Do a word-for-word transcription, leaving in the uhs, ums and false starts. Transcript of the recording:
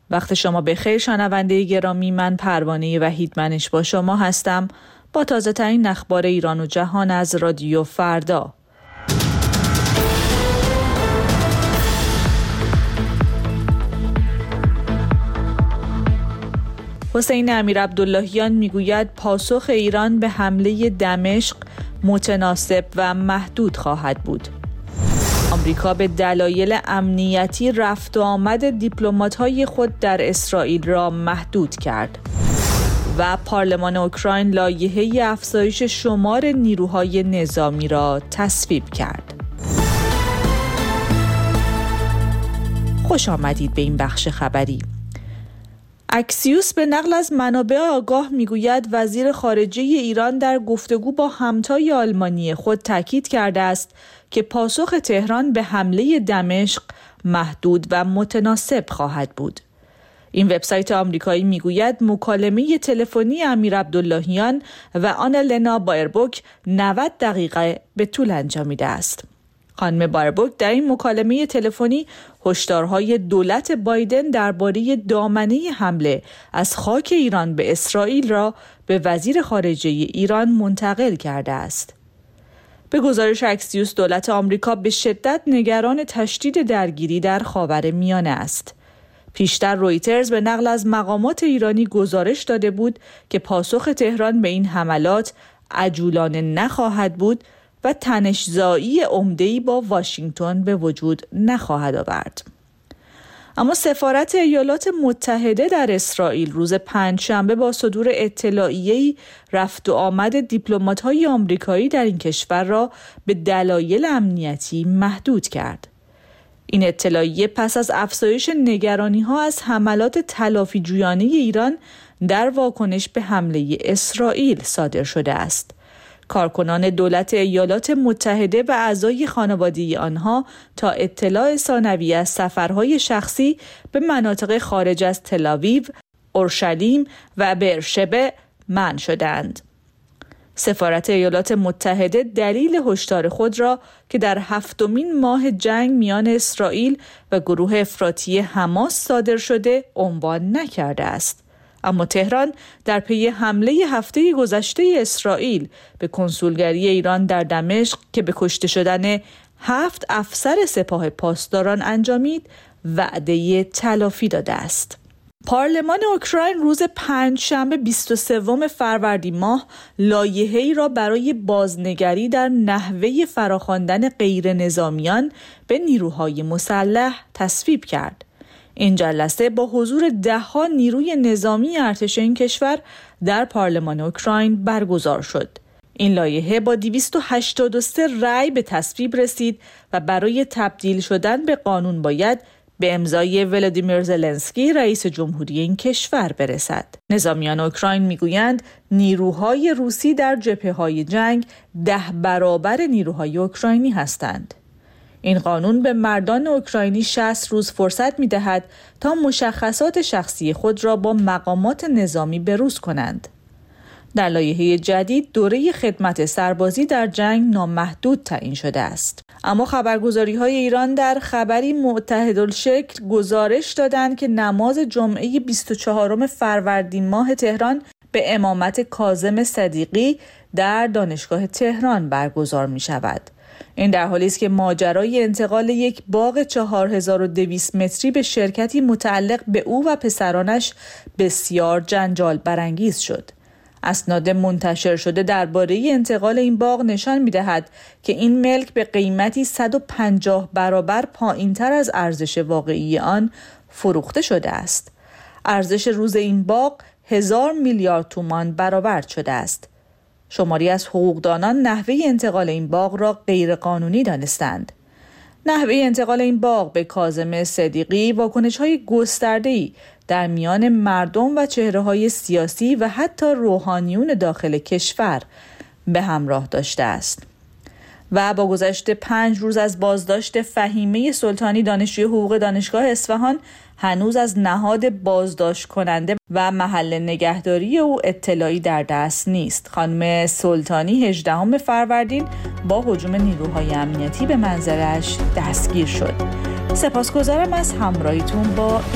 وقت شما بخیر شنونده گرامی، من پروانه وحیدمنش با شما هستم با تازه ترین اخبار ایران و جهان از رادیو فردا. حسین امیرعبداللهیان میگوید پاسخ ایران به حمله دمشق متناسب و محدود خواهد بود. آمریکا به دلایل امنیتی رفت و آمد دیپلمات‌های خود در اسرائیل را محدود کرد و پارلمان اوکراین لایحه افزایش شمار نیروهای نظامی را تصویب کرد. خوش آمدید به این بخش خبری. اکسیوس به نقل از منابع آگاه میگوید وزیر خارجه ایران در گفتگو با همتای آلمانی خود تاکید کرده است که پاسخ تهران به حمله دمشق محدود و متناسب خواهد بود. این وبسایت آمریکایی میگوید مکالمه تلفنی امیرعبداللهیان و آنالنا بایربوک نود دقیقه به طول انجامیده است. خانم بایربوک در این مکالمه تلفنی هشدارهای دولت بایدن درباره دامنه حمله از خاک ایران به اسرائیل را به وزیر خارجه ایران منتقل کرده است. به گزارش اکسیوس دولت آمریکا به شدت نگران تشدید درگیری در خاورمیانه است. پیشتر رویترز به نقل از مقامات ایرانی گزارش داده بود که پاسخ تهران به این حملات عجولانه نخواهد بود و تنش‌زایی عمده‌ای با واشنگتن به وجود نخواهد آورد. اما سفارت ایالات متحده در اسرائیل روز پنجشنبه با صدور اطلاعیه‌ای رفت و آمد دیپلمات‌های آمریکایی در این کشور را به دلایل امنیتی محدود کرد. این اطلاعیه پس از افزایش نگرانی‌ها از حملات تلافی‌جویانه ایران در واکنش به حمله اسرائیل صادر شده است. کارکنان دولت ایالات متحده و اعضای خانواده آنها تا اطلاع ثانوی از سفرهای شخصی به مناطق خارج از تل‌آویو، اورشلیم و بئرشبه منع شدند. سفارت ایالات متحده دلیل هشدار خود را که در هفتمین ماه جنگ میان اسرائیل و گروه افراطی حماس صادر شده عنوان نکرده است. اما تهران در پی حمله هفته گذشته اسرائیل به کنسولگری ایران در دمشق که به کشته شدن هفت افسر سپاه پاسداران انجامید، وعده تلافی داده است. پارلمان اوکراین روز پنجشنبه بیست و سوم فروردین ماه لایحه‌ای را برای بازنگری در نحوه فراخواندن غیر نظامیان به نیروهای مسلح تصویب کرد. این جلسه با حضور ده‌ها نیروی نظامی ارتش این کشور در پارلمان اوکراین برگزار شد. این لایحه با دویست و هشتاد و سه رأی به تصویب رسید و برای تبدیل شدن به قانون باید به امضای ولادیمیر زلنسکی رئیس جمهوری این کشور برسد. نظامیان اوکراین میگویند نیروهای روسی در جبهه‌های جنگ ده برابر نیروهای اوکراینی هستند. این قانون به مردان اوکراینی شصت روز فرصت می‌دهد تا مشخصات شخصی خود را با مقامات نظامی بروز کنند. در لایحه جدید دوره خدمت سربازی در جنگ نامحدود تعیین شده است. اما خبرگزاری‌های ایران در خبری متحدالشکل گزارش دادند که نماز جمعه بیست و چهارم فروردین ماه تهران به امامت کاظم صدیقی در دانشگاه تهران برگزار می‌شود. این در حالی است که ماجرای انتقال یک باغ چهار هزار و دویست متری به شرکتی متعلق به او و پسرانش بسیار جنجال برانگیز شد. اسناد منتشر شده درباره انتقال این باغ نشان می‌دهد که این ملک به قیمتی صد و پنجاه برابر پایین‌تر از ارزش واقعی آن فروخته شده است. ارزش روز این باغ هزار میلیارد تومان برآورد شده است. شماری از حقوقدانان نحوه انتقال این باغ را غیرقانونی دانستند. نحوه انتقال این باغ به کاظم صدیقی واکنش‌های گسترده‌ای در میان مردم و چهره‌های سیاسی و حتی روحانیون داخل کشور به همراه داشته است. و با گذشت پنج روز از بازداشت فهیمه سلطانی دانشجوی حقوق دانشگاه اصفهان هنوز از نهاد بازداشت کننده و محل نگهداری او اطلاعی در دست نیست. خانم سلطانی هجدهم فروردین با هجوم نیروهای امنیتی به منزلش دستگیر شد. سپاسگزارم از همراهیتون با